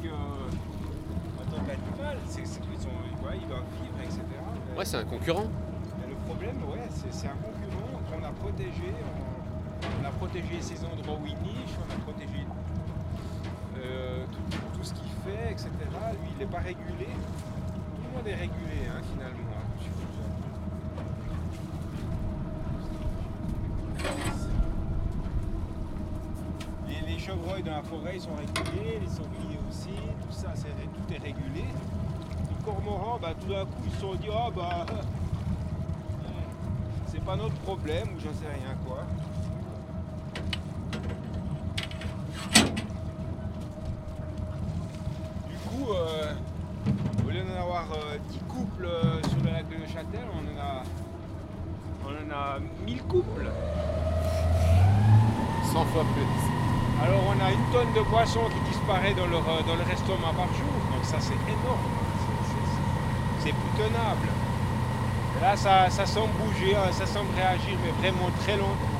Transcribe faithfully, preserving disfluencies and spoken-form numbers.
que euh, en tant qu'animal, c'est qu'ils sont, ouais, ils doivent vivre, et cetera. Mais, Ouais, c'est un concurrent. mais le problème, ouais, c'est, c'est un concurrent qu'on a protégé. On, on a protégé ces endroits où il niche, on a protégé euh, tout, tout ce qu'il fait, et cetera. Lui, il n'est pas régulé. Tout le monde est régulé, hein, finalement. Les, les chevreuils dans la forêt ils sont régulés, les sangliers aussi, tout ça, c'est, tout est régulé. Les cormorans, bah, tout d'un coup, ils se sont dit, ah bah, c'est pas notre problème, ou j'en sais rien quoi. Du coup, euh, au lieu d'en avoir euh, dix couples euh, sur le lac de Neuchâtel, on en a, on en a mille couples. cent fois plus. Alors on a une tonne de poissons qui disparaît dans leur, dans leur estomac par jour, donc ça c'est énorme, c'est, c'est, c'est plus tenable. Et là ça, ça semble bouger, ça semble réagir, mais vraiment très longtemps.